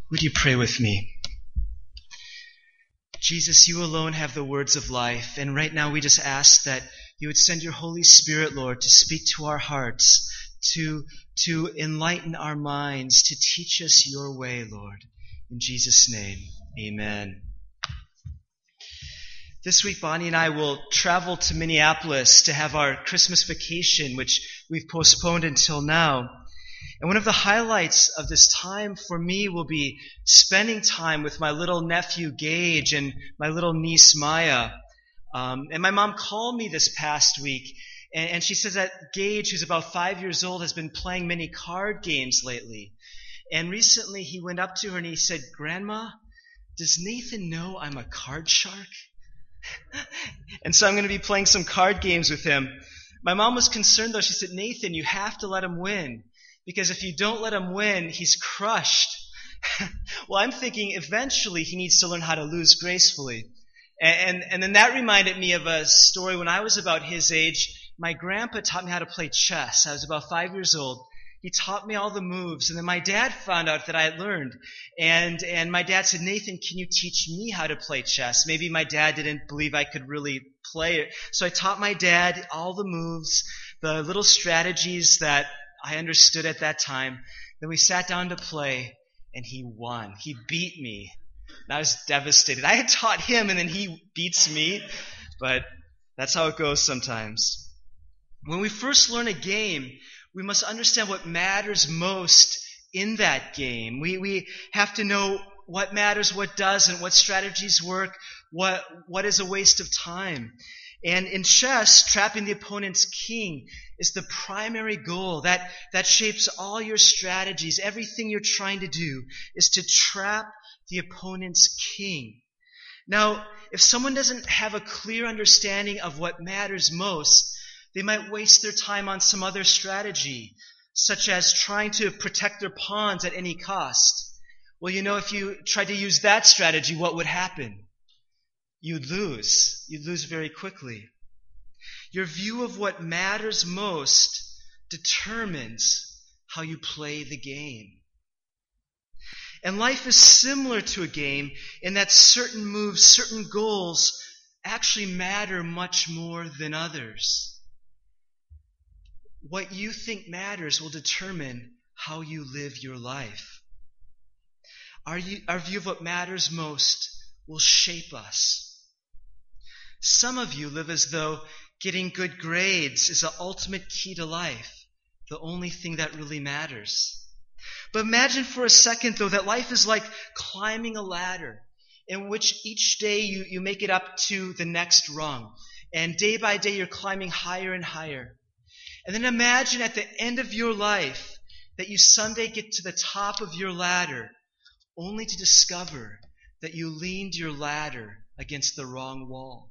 Would you pray with me? Jesus, you alone have the words of life, and right now we just ask that you would send your Holy Spirit, Lord, to speak to our hearts, to enlighten our minds, to teach us your way, Lord. In Jesus' name, amen. This week, Bonnie and I will travel to Minneapolis to have our Christmas vacation, which we've postponed until now. And one of the highlights of this time for me will be spending time with my little nephew, Gage, and my little niece, Maya. And my mom called me this past week, and she says that Gage, who's about 5 years old, has been playing many card games lately. And recently he went up to her and he said, "Grandma, does Nathan know I'm a card shark?" And so I'm going to be playing some card games with him. My mom was concerned, though. She said, "Nathan, you have to let him win. Because if you don't let him win, he's crushed." Well, I'm thinking eventually he needs to learn how to lose gracefully. And then that reminded me of a story when I was about his age. My grandpa taught me how to play chess. I was about 5 years old. He taught me all the moves, and then my dad found out that I had learned. And my dad said, "Nathan, can you teach me how to play chess?" Maybe my dad didn't believe I could really play it. So I taught my dad all the moves, the little strategies that I understood at that time. Then we sat down to play, and he won. He beat me. And I was devastated. I had taught him, and then he beats me. But that's how it goes sometimes. When we first learn a game, we must understand what matters most in that game. We have to know what matters, what doesn't, what strategies work, what is a waste of time. And in chess, trapping the opponent's king is the primary goal. That shapes all your strategies. Everything you're trying to do is to trap the opponent's king. Now, if someone doesn't have a clear understanding of what matters most, they might waste their time on some other strategy, such as trying to protect their pawns at any cost. Well, if you tried to use that strategy, what would happen? You'd lose. You'd lose very quickly. Your view of what matters most determines how you play the game. And life is similar to a game in that certain moves, certain goals actually matter much more than others. What you think matters will determine how you live your life. Our view of what matters most will shape us. Some of you live as though getting good grades is the ultimate key to life, the only thing that really matters. But imagine for a second, though, that life is like climbing a ladder in which each day you make it up to the next rung. And day by day you're climbing higher and higher. And then imagine at the end of your life that you someday get to the top of your ladder only to discover that you leaned your ladder against the wrong wall.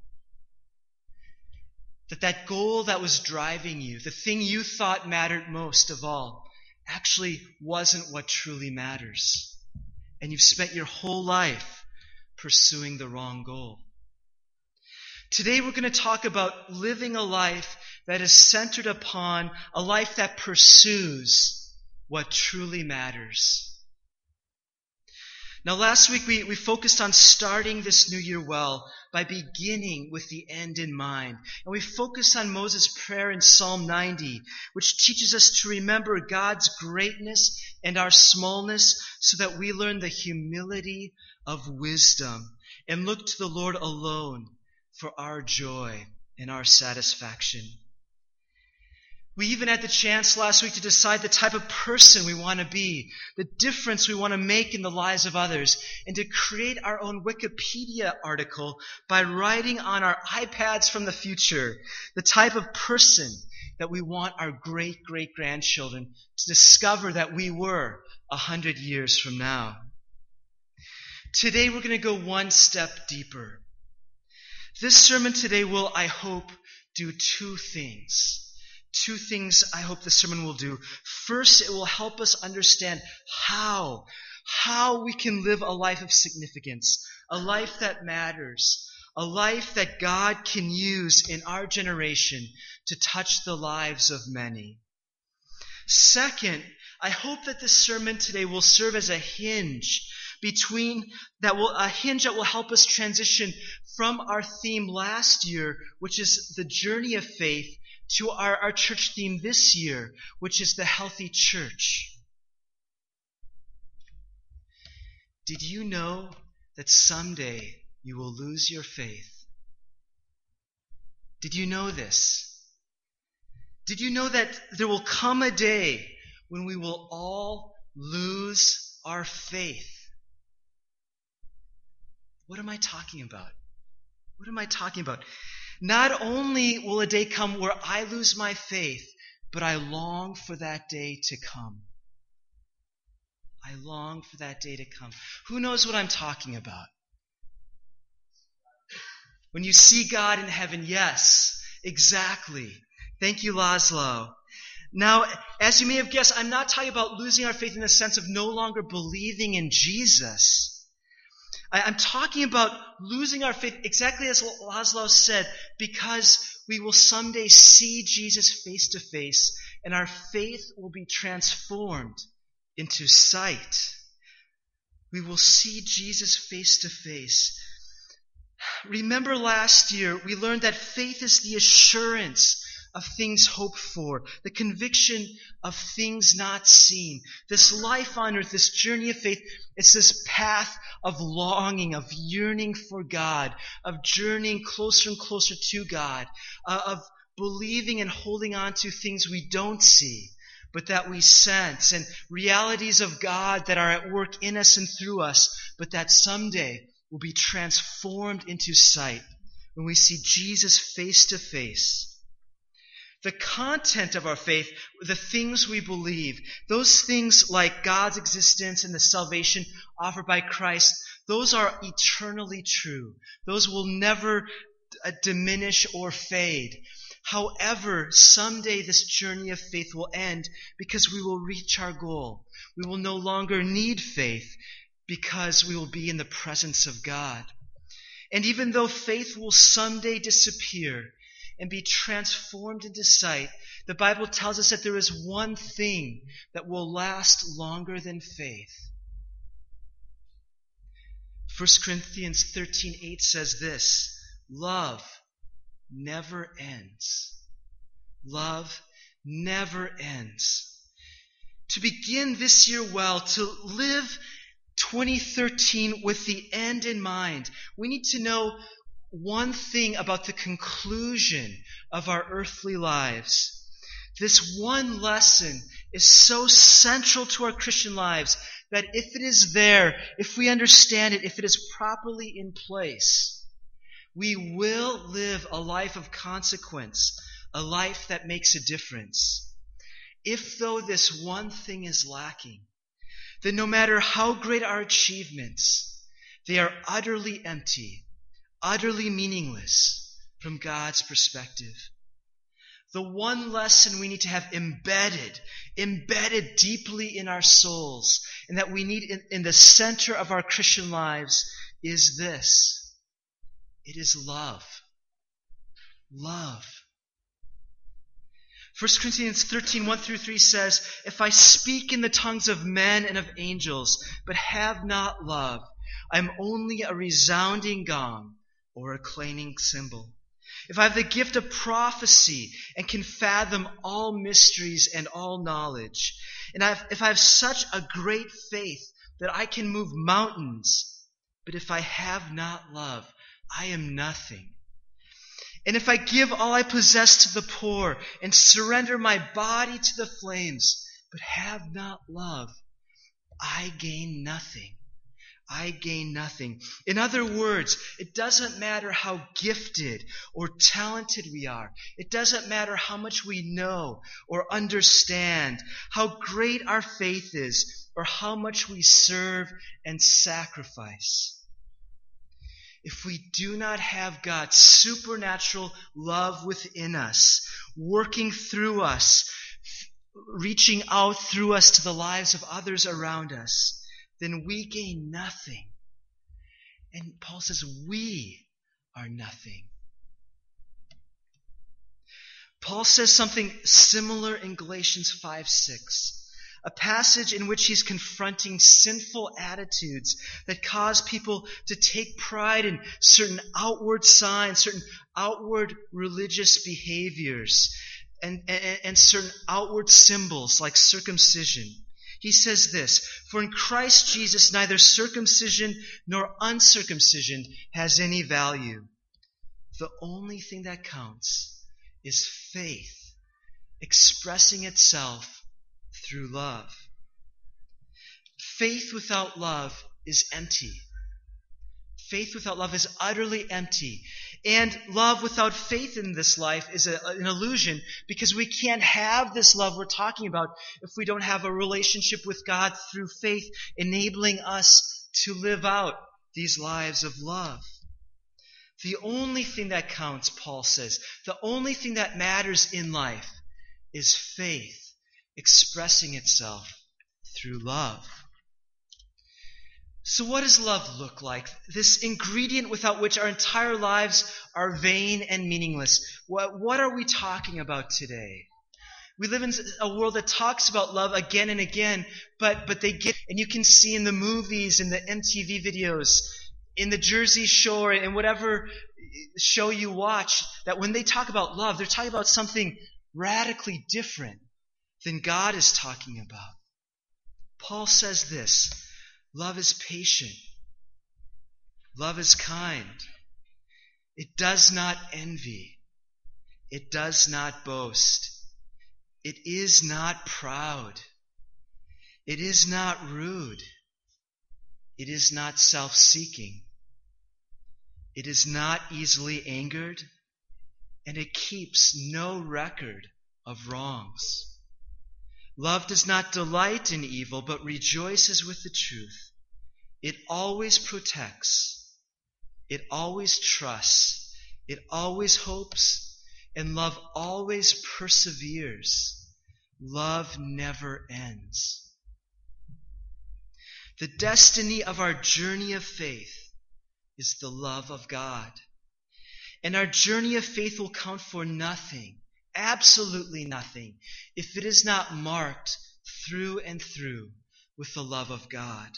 That goal that was driving you, the thing you thought mattered most of all, actually wasn't what truly matters. And you've spent your whole life pursuing the wrong goal. Today we're going to talk about living a life that is centered upon a life that pursues what truly matters. Now, last week we focused on starting this new year well by beginning with the end in mind. And we focused on Moses' prayer in Psalm 90, which teaches us to remember God's greatness and our smallness so that we learn the humility of wisdom and look to the Lord alone for our joy and our satisfaction. We even had the chance last week to decide the type of person we want to be, the difference we want to make in the lives of others, and to create our own Wikipedia article by writing on our iPads from the future the type of person that we want our great-great-grandchildren to discover that we were 100 years from now. Today we're going to go one step deeper. This sermon today will, I hope, do two things. Two things I hope the sermon will do. First, it will help us understand how we can live a life of significance, a life that matters, a life that God can use in our generation to touch the lives of many. Second, I hope that this sermon today will serve as a hinge a hinge that will help us transition from our theme last year, which is the journey of faith, to our church theme this year, which is the healthy church. Did you know that someday you will lose your faith? Did you know this? Did you know that there will come a day when we will all lose our faith? What am I talking about? What am I talking about? Not only will a day come where I lose my faith, but I long for that day to come. I long for that day to come. Who knows what I'm talking about? When you see God in heaven, yes, exactly. Thank you, Laszlo. Now, as you may have guessed, I'm not talking about losing our faith in the sense of no longer believing in Jesus. I'm talking about losing our faith exactly as Laszlo said, because we will someday see Jesus face to face, and our faith will be transformed into sight. We will see Jesus face to face. Remember last year, we learned that faith is the assurance of things hoped for, the conviction of things not seen. This life on earth, this journey of faith, it's this path of longing, of yearning for God, of journeying closer and closer to God, of believing and holding on to things we don't see, but that we sense, and realities of God that are at work in us and through us, but that someday will be transformed into sight when we see Jesus face to face. The content of our faith, the things we believe, those things like God's existence and the salvation offered by Christ, those are eternally true. Those will never diminish or fade. However, someday this journey of faith will end because we will reach our goal. We will no longer need faith because we will be in the presence of God. And even though faith will someday disappear and be transformed into sight, the Bible tells us that there is one thing that will last longer than faith. 1 Corinthians 13:8 says this: love never ends. Love never ends. To begin this year well, to live 2013 with the end in mind, we need to know one thing about the conclusion of our earthly lives. This one lesson is so central to our Christian lives that if it is there, if we understand it, if it is properly in place, we will live a life of consequence, a life that makes a difference. If, though, this one thing is lacking, then no matter how great our achievements, they are utterly empty, utterly meaningless from God's perspective. The one lesson we need to have embedded deeply in our souls, and that we need in the center of our Christian lives is this: it is love. Love. 1 Corinthians 13:1-3 says, if I speak in the tongues of men and of angels, but have not love, I am only a resounding gong or a clanging cymbal. If I have the gift of prophecy and can fathom all mysteries and all knowledge, and if I have such a great faith that I can move mountains, but if I have not love, I am nothing. And if I give all I possess to the poor and surrender my body to the flames, but have not love, I gain nothing. I gain nothing. In other words, it doesn't matter how gifted or talented we are. It doesn't matter how much we know or understand, how great our faith is, or how much we serve and sacrifice. If we do not have God's supernatural love within us, working through us, reaching out through us to the lives of others around us, then we gain nothing. And Paul says we are nothing. Paul says something similar in Galatians 5:6. a passage in which he's confronting sinful attitudes that cause people to take pride in certain outward signs, certain outward religious behaviors, and certain outward symbols like circumcision. He says this, "For in Christ Jesus neither circumcision nor uncircumcision has any value. The only thing that counts is faith expressing itself through love." Faith without love is empty. Faith without love is utterly empty. And love without faith in this life is an illusion, because we can't have this love we're talking about if we don't have a relationship with God through faith, enabling us to live out these lives of love. The only thing that counts, Paul says, the only thing that matters in life is faith expressing itself through love. So what does love look like? This ingredient without which our entire lives are vain and meaningless. What are we talking about today? We live in a world that talks about love again and again, but they get, and you can see in the movies, in the MTV videos, in the Jersey Shore, and whatever show you watch, that when they talk about love, they're talking about something radically different than God is talking about. Paul says this: love is patient. Love is kind. It does not envy. It does not boast. It is not proud. It is not rude. It is not self-seeking. It is not easily angered, and it keeps no record of wrongs. Love does not delight in evil, but rejoices with the truth. It always protects. It always trusts. It always hopes. And love always perseveres. Love never ends. The destiny of our journey of faith is the love of God. And our journey of faith will count for nothing, absolutely nothing, if it is not marked through and through with the love of God.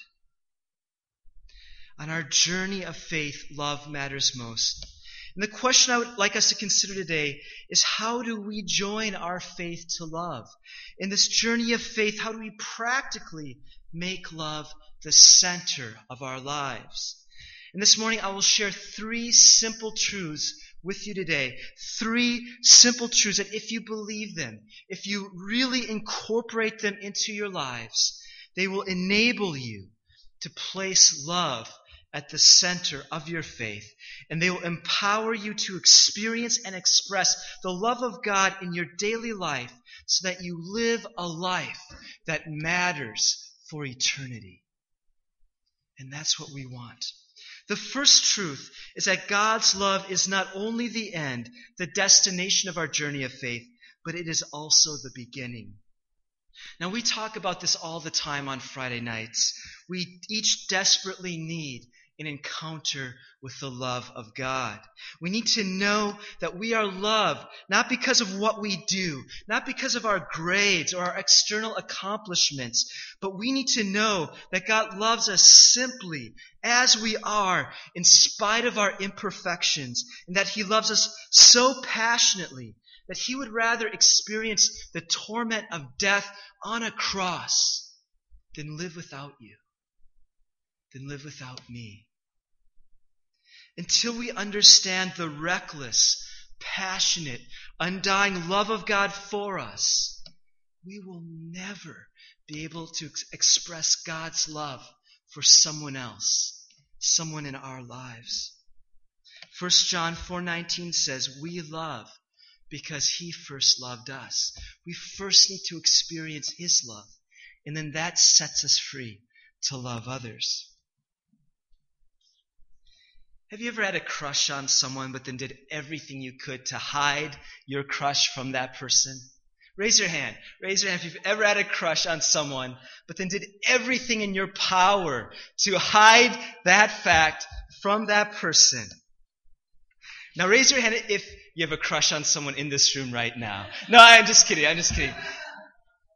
On our journey of faith, love matters most. And the question I would like us to consider today is, how do we join our faith to love? In this journey of faith, how do we practically make love the center of our lives? And this morning I will share 3 simple truths with you today. 3 simple truths that if you believe them, if you really incorporate them into your lives, they will enable you to place love at the center of your faith. And they will empower you to experience and express the love of God in your daily life so that you live a life that matters for eternity. And that's what we want. The first truth is that God's love is not only the end, the destination of our journey of faith, but it is also the beginning. Now, we talk about this all the time on Friday nights. We each desperately need an encounter with the love of God. We need to know that we are loved, not because of what we do, not because of our grades or our external accomplishments, but we need to know that God loves us simply as we are, in spite of our imperfections, and that He loves us so passionately that He would rather experience the torment of death on a cross than live without you, than live without me. Until we understand the reckless, passionate, undying love of God for us, we will never be able to express God's love for someone else, someone in our lives. 1 John 4:19 says, we love because He first loved us. We first need to experience His love, and then that sets us free to love others. Have you ever had a crush on someone but then did everything you could to hide your crush from that person? Raise your hand. Raise your hand if you've ever had a crush on someone but then did everything in your power to hide that fact from that person. Now raise your hand if you have a crush on someone in this room right now. No, I'm just kidding.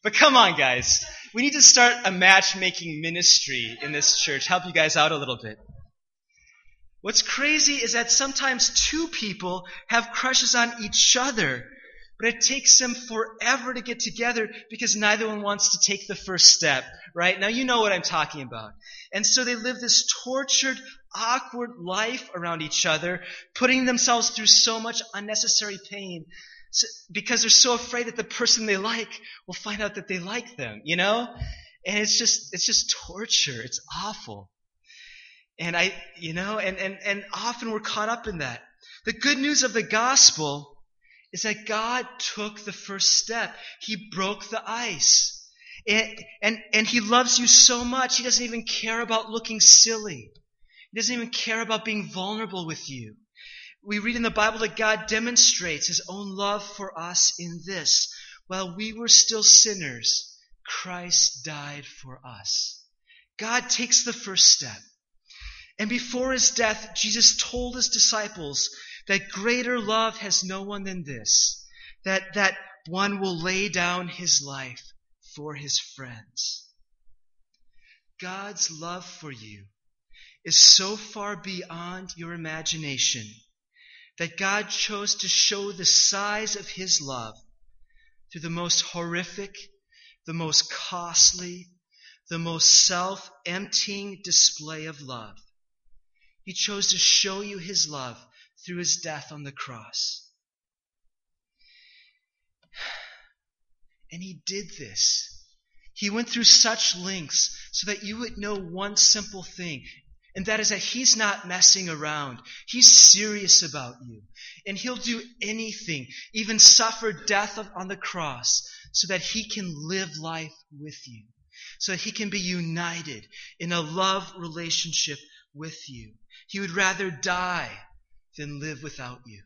But come on, guys. We need to start a matchmaking ministry in this church. Help you guys out a little bit. What's crazy is that sometimes two people have crushes on each other, but it takes them forever to get together because neither one wants to take the first step, right? Now you know what I'm talking about. And so they live this tortured, awkward life around each other, putting themselves through so much unnecessary pain because they're so afraid that the person they like will find out that they like them, you know? And it's just torture. It's awful. And and often we're caught up in that. The good news of the gospel is that God took the first step. He broke the ice. And He loves you so much, He doesn't even care about looking silly. He doesn't even care about being vulnerable with you. We read in the Bible that God demonstrates His own love for us in this. While we were still sinners, Christ died for us. God takes the first step. And before His death, Jesus told His disciples that greater love has no one than this, that one will lay down his life for his friends. God's love for you is so far beyond your imagination that God chose to show the size of His love through the most horrific, the most costly, the most self-emptying display of love. He chose to show you His love through His death on the cross. And He did this. He went through such lengths so that you would know one simple thing, and that is that He's not messing around. He's serious about you. And He'll do anything, even suffer death on the cross, so that He can live life with you, so that He can be united in a love relationship with you. He would rather die than live without you.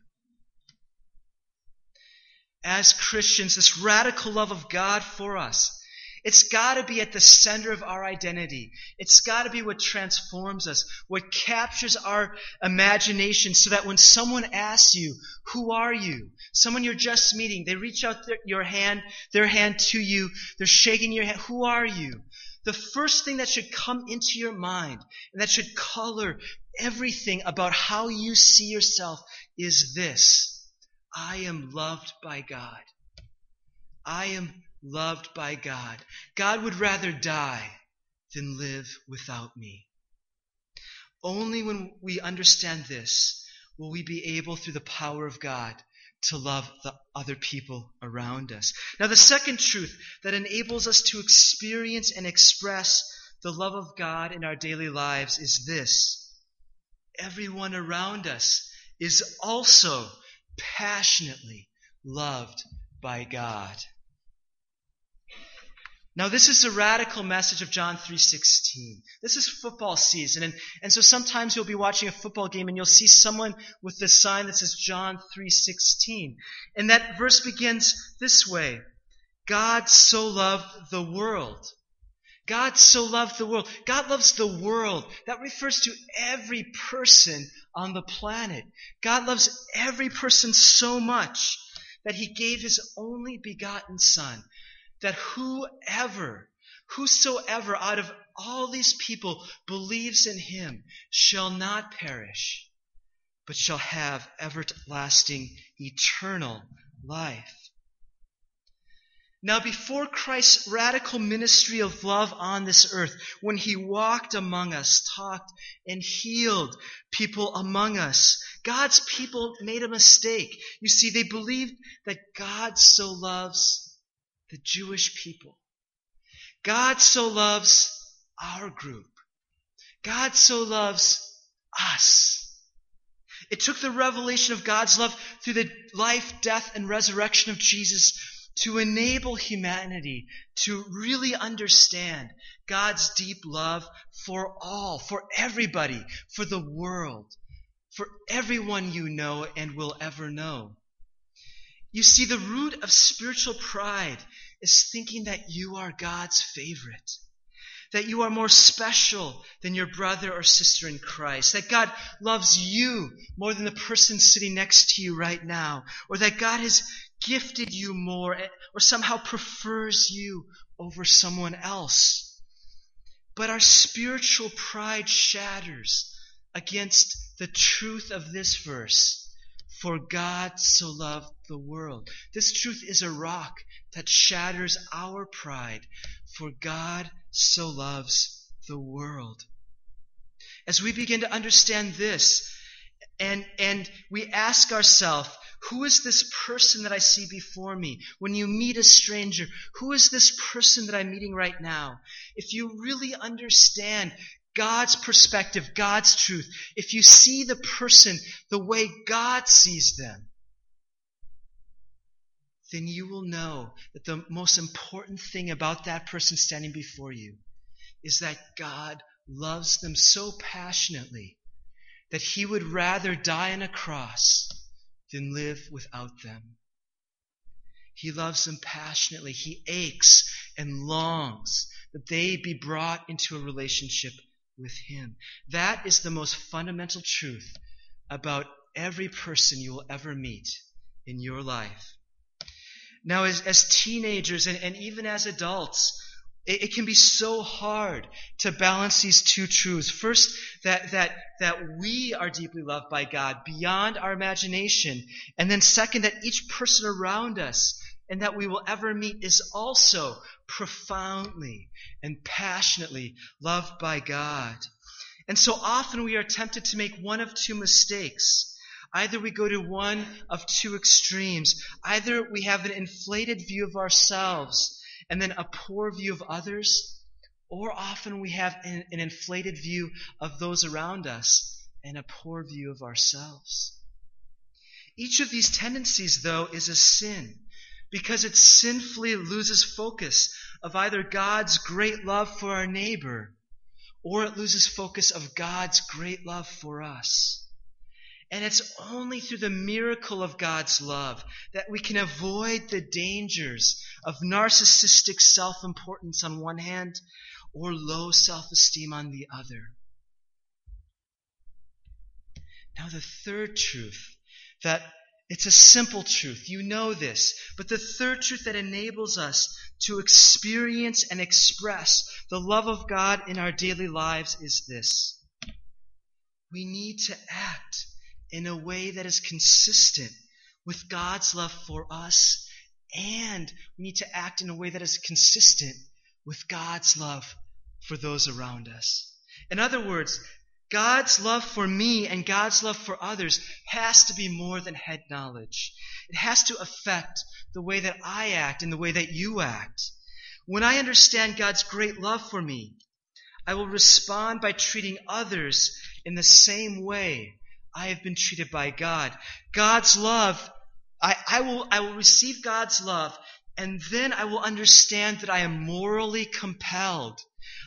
As Christians, this radical love of God for us, it's got to be at the center of our identity. It's got to be what transforms us, what captures our imagination, so that when someone asks you, who are you? Someone you're just meeting, they reach out their hand to you, they're shaking your hand, who are you? The first thing that should come into your mind, and that should color everything about how you see yourself, is this: I am loved by God. I am loved by God. God would rather die than live without me. Only when we understand this will we be able, through the power of God, to love the other people around us. Now, the second truth that enables us to experience and express the love of God in our daily lives is this: everyone around us is also passionately loved by God. Now, this is the radical message of John 3:16. This is football season, and so sometimes you'll be watching a football game and you'll see someone with this sign that says John 3:16. And that verse begins this way: God so loved the world. God so loved the world. God loves the world. That refers to every person on the planet. God loves every person so much that He gave His only begotten Son, that whosoever out of all these people believes in Him shall not perish, but shall have everlasting, eternal life. Now, before Christ's radical ministry of love on this earth, when He walked among us, talked and healed people among us, God's people made a mistake. You see, they believed that God so loves the Jewish people. God so loves our group. God so loves us. It took the revelation of God's love through the life, death, and resurrection of Jesus to enable humanity to really understand God's deep love for all, for everybody, for the world, for everyone you know and will ever know. You see, the root of spiritual pride is thinking that you are God's favorite, that you are more special than your brother or sister in Christ, that God loves you more than the person sitting next to you right now, or that God has gifted you more or somehow prefers you over someone else. But our spiritual pride shatters against the truth of this verse. For God so loved the world. This truth is a rock that shatters our pride. For God so loves the world. As we begin to understand this, and we ask ourselves, who is this person that I see before me? When you meet a stranger, who is this person that I'm meeting right now? If you really understand God's perspective, God's truth, if you see the person the way God sees them, then you will know that the most important thing about that person standing before you is that God loves them so passionately that he would rather die on a cross than live without them. He loves them passionately. He aches and longs that they be brought into a relationship with him. That is the most fundamental truth about every person you will ever meet in your life. Now, as teenagers and even as adults, it can be so hard to balance these two truths. First, that we are deeply loved by God beyond our imagination. And then second, that each person around us and that we will ever meet is also profoundly and passionately loved by God. And so often we are tempted to make one of two mistakes. Either we go to one of two extremes. Either we have an inflated view of ourselves and then a poor view of others, or often we have an inflated view of those around us and a poor view of ourselves. Each of these tendencies, though, is a sin because it sinfully loses focus of either God's great love for our neighbor or it loses focus of God's great love for us. And it's only through the miracle of God's love that we can avoid the dangers of narcissistic self-importance on one hand or low self-esteem on the other. Now the third truth, that it's a simple truth, you know this, but the third truth that enables us to experience and express the love of God in our daily lives is this. We need to act in a way that is consistent with God's love for us, and we need to act in a way that is consistent with God's love for those around us. In other words, God's love for me and God's love for others has to be more than head knowledge. It has to affect the way that I act and the way that you act. When I understand God's great love for me, I will respond by treating others in the same way I have been treated by God. God's love, I will receive God's love, and then I will understand that I am morally compelled.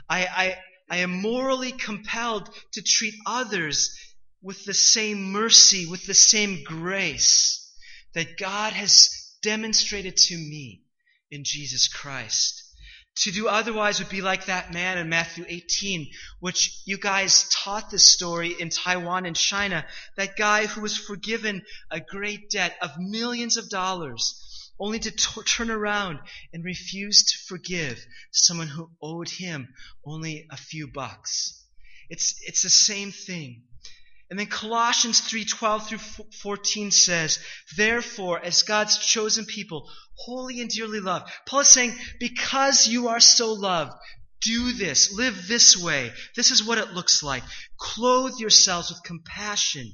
I am morally compelled to treat others with the same mercy, with the same grace that God has demonstrated to me in Jesus Christ. To do otherwise would be like that man in Matthew 18, which you guys taught this story in Taiwan and China, that guy who was forgiven a great debt of millions of dollars, only to turn around and refuse to forgive someone who owed him only a few bucks. It's the same thing. And then Colossians 3:12 through 14 says, therefore, as God's chosen people, holy and dearly loved. Paul is saying, because you are so loved, do this, live this way. This is what it looks like. Clothe yourselves with compassion,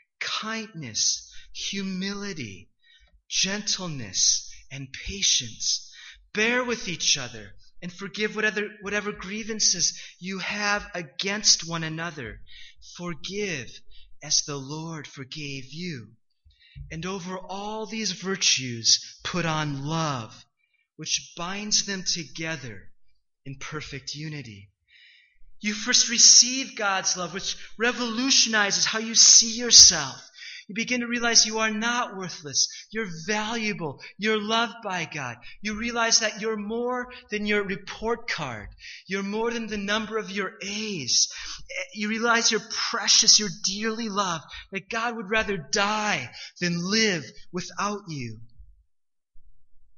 kindness, humility, gentleness, and patience. Bear with each other and forgive whatever grievances you have against one another. Forgive as the Lord forgave you. And over all these virtues put on love, which binds them together in perfect unity. You first receive God's love, which revolutionizes how you see yourself. You begin to realize you are not worthless. You're valuable. You're loved by God. You realize that you're more than your report card. You're more than the number of your A's. You realize you're precious. You're dearly loved. That God would rather die than live without you.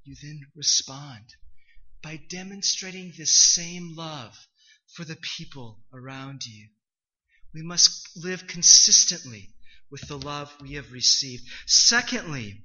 you then respond by demonstrating this same love for the people around you. We must live consistently with the love we have received. Secondly,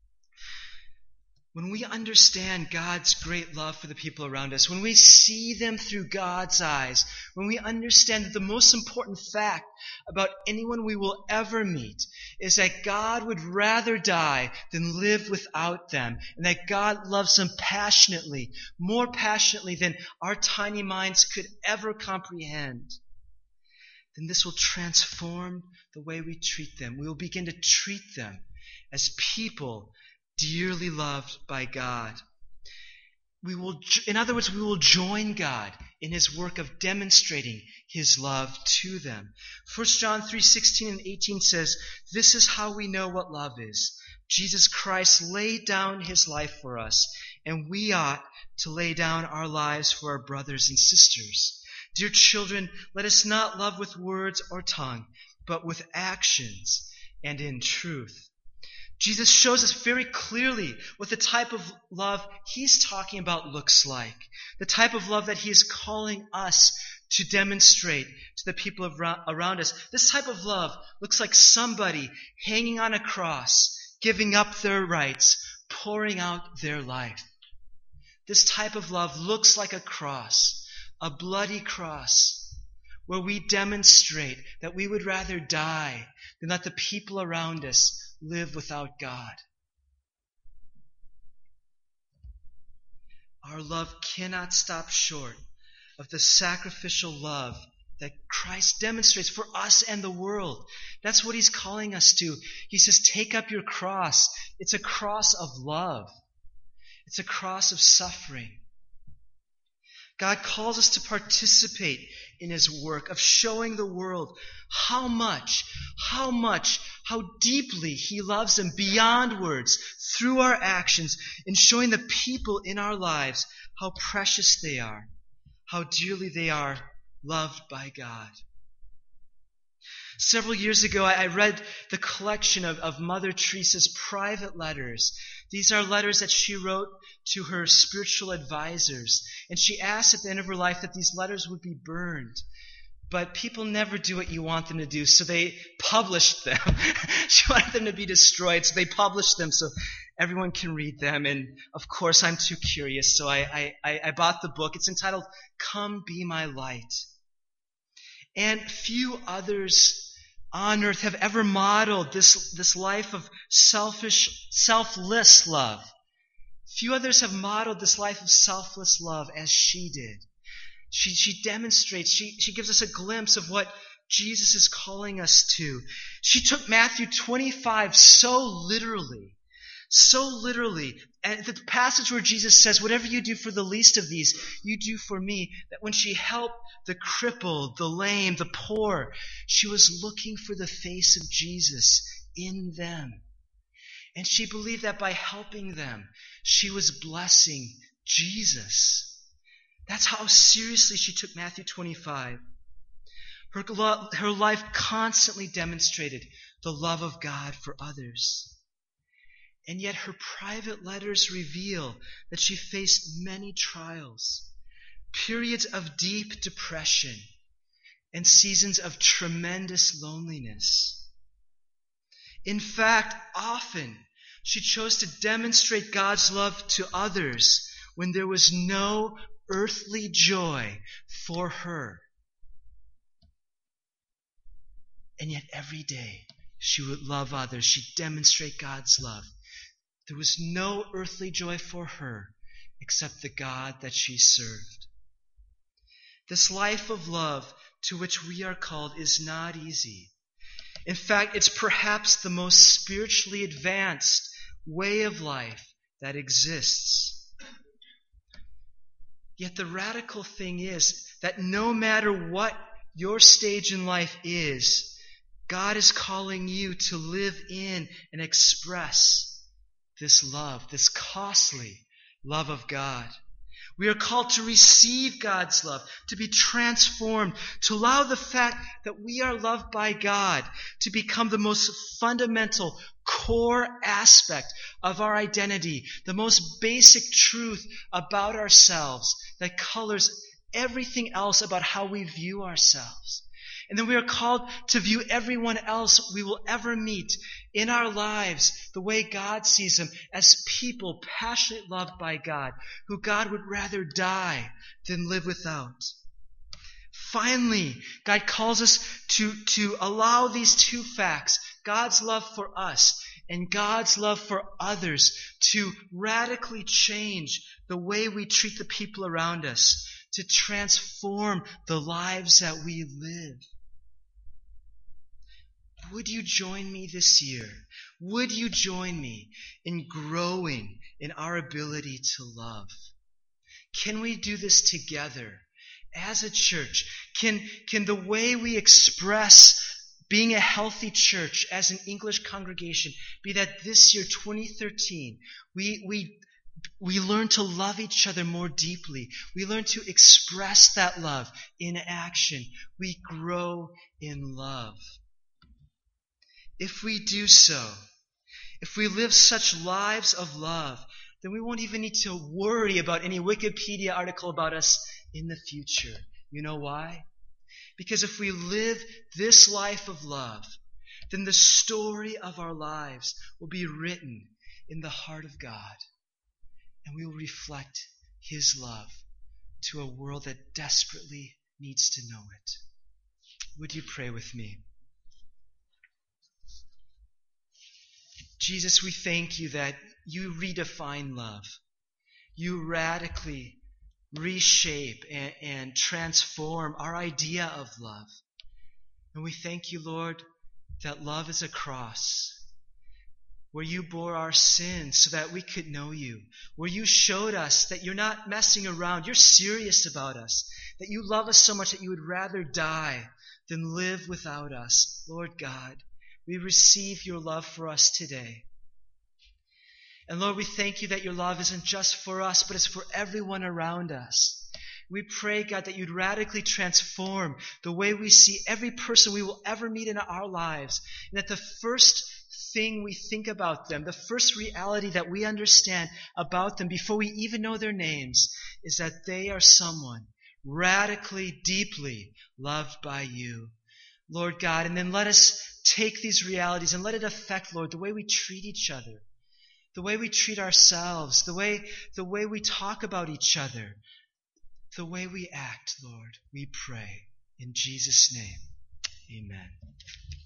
when we understand God's great love for the people around us, when we see them through God's eyes, when we understand that the most important fact about anyone we will ever meet is that God would rather die than live without them, and that God loves them passionately, more passionately than our tiny minds could ever comprehend, then this will transform the way we treat them. We will begin to treat them as people dearly loved by God. In other words, we will join God in his work of demonstrating his love to them. 1 John 3:16 and 18 says, "This is how we know what love is. Jesus Christ laid down his life for us, and we ought to lay down our lives for our brothers and sisters. Dear children, let us not love with words or tongue, but with actions and in truth." Jesus shows us very clearly what the type of love he's talking about looks like. The type of love that he is calling us to demonstrate to the people around us. This type of love looks like somebody hanging on a cross, giving up their rights, pouring out their life. This type of love looks like a cross, a bloody cross, where we demonstrate that we would rather die than let the people around us live without God. Our love cannot stop short of the sacrificial love that Christ demonstrates for us and the world. That's what he's calling us to. He says, take up your cross. It's a cross of love. It's a cross of suffering. God calls us to participate in his work of showing the world how deeply he loves them beyond words through our actions, and showing the people in our lives how precious they are, how dearly they are loved by God. Several years ago, I read the collection of Mother Teresa's private letters. These are letters that she wrote to her spiritual advisors. And she asked at the end of her life that these letters would be burned. But people never do what you want them to do, so they published them. She wanted them to be destroyed, so they published them so everyone can read them. And of course, I'm too curious, so I bought the book. It's entitled, "Come Be My Light." And few others on earth have ever modeled this life of selfless love. Few others have modeled this life of selfless love as she did. She demonstrates, she gives us a glimpse of what Jesus is calling us to. She took Matthew 25 so literally. And the passage where Jesus says, "Whatever you do for the least of these, you do for me," that when she helped the crippled, the lame, the poor, she was looking for the face of Jesus in them. And she believed that by helping them, she was blessing Jesus. That's how seriously she took Matthew 25. Her life constantly demonstrated the love of God for others. And yet her private letters reveal that she faced many trials, periods of deep depression, and seasons of tremendous loneliness. In fact, often she chose to demonstrate God's love to others when there was no earthly joy for her. And yet every day she would love others. She'd demonstrate God's love. There was no earthly joy for her except the God that she served. This life of love to which we are called is not easy. In fact, it's perhaps the most spiritually advanced way of life that exists. Yet the radical thing is that no matter what your stage in life is, God is calling you to live in and express this love, this costly love of God. We are called to receive God's love, to be transformed, to allow the fact that we are loved by God to become the most fundamental, core aspect of our identity, the most basic truth about ourselves that colors everything else about how we view ourselves. And then we are called to view everyone else we will ever meet in our lives the way God sees them, as people passionately loved by God, who God would rather die than live without. Finally, God calls us to allow these two facts, God's love for us and God's love for others, to radically change the way we treat the people around us, to transform the lives that we live. Would you join me this year? Would you join me in growing in our ability to love? Can we do this together as a church? Can the way we express being a healthy church as an English congregation be that this year, 2013, we learn to love each other more deeply. We learn to express that love in action. We grow in love. If we do so, if we live such lives of love, then we won't even need to worry about any Wikipedia article about us in the future. You know why? Because if we live this life of love, then the story of our lives will be written in the heart of God, and we will reflect His love to a world that desperately needs to know it. Would you pray with me? Jesus, we thank you that you redefine love. You radically reshape and transform our idea of love. And we thank you, Lord, that love is a cross, where you bore our sins so that we could know you, where you showed us that you're not messing around, you're serious about us, that you love us so much that you would rather die than live without us. Lord God, we receive your love for us today. And Lord, we thank you that your love isn't just for us, but it's for everyone around us. We pray, God, that you'd radically transform the way we see every person we will ever meet in our lives, and that the first thing we think about them, the first reality that we understand about them before we even know their names, is that they are someone radically, deeply loved by you, Lord God. And then let us take these realities and let it affect, Lord, the way we treat each other, the way we treat ourselves, the way we talk about each other, the way we act, Lord. We pray in Jesus' name. Amen.